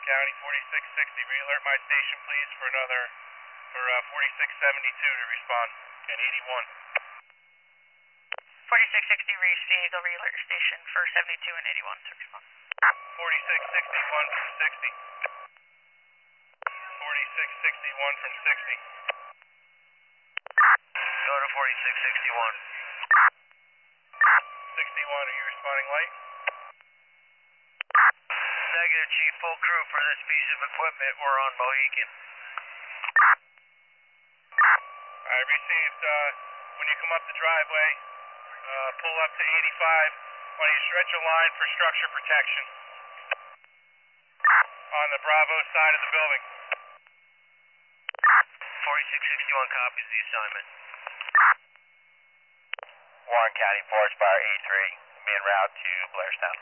County, 4660, re-alert my station please for 4672 to respond, and 81. 4660, receive the re-alert your station for 72 and 81 to respond. 4661 from 60. 4661 from 60. Go to 4661. 61, are you responding light? Negative, Chief. Full crew for this piece of equipment. We're on Mohican. I received, when you come up the driveway, pull up to 85. Why don't you stretch a line for structure protection on the Bravo side of the building. 4661 copies the assignment. Warren County, Forest Fire A3, en route to Blairstown.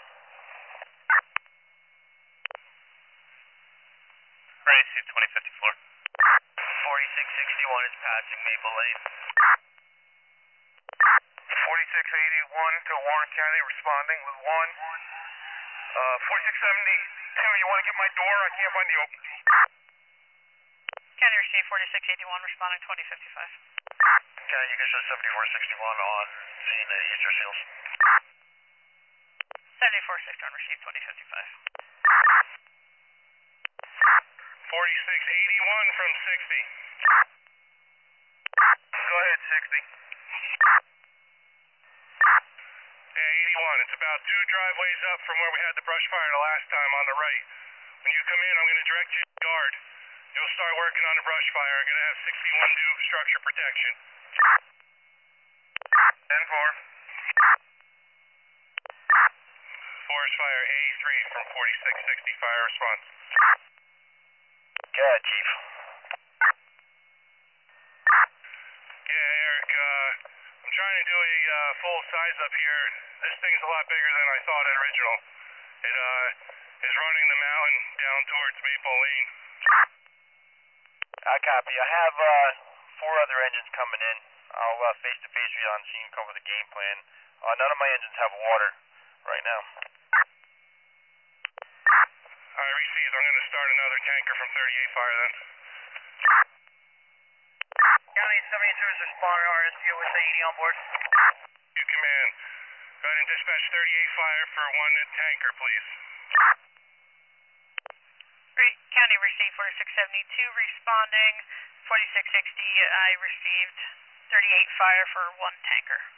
Ready to 2054. 4661 is passing Maple Lane. 4681 to Warren County, responding with 1. 4672, you want to get my door? I can't find the open. County, receive 4681, responding 2055. County, you can show 7461 on seeing the Easter Seals. 7461, receive 2055. 4681 from 60. Go ahead, 60. Yeah, 81. It's about 2 driveways up from where we had the brush fire the last time on the right. When you come in, I'm going to direct you to the yard. You'll start working on the brush fire. I'm going to have 61 do structure protection. 10-4. Forest Fire A3 from 4660, fire response. Go ahead, Chief. Yeah, Eric, I'm trying to do a full size up here. This thing's a lot bigger than I thought original. It is running the mountain down towards Maple Lane. I copy. I have 4 other engines coming in. I'll face-to-face with you on scene, cover the game plan. None of my engines have water right now. I received. I'm going to start another tanker from 38 fire then. County 72 is responding RSU with the 80 on board. You command. Go ahead and dispatch 38 fire for 1 tanker, please. County, receive 4672, responding 4660. I received 38 fire for 1 tanker.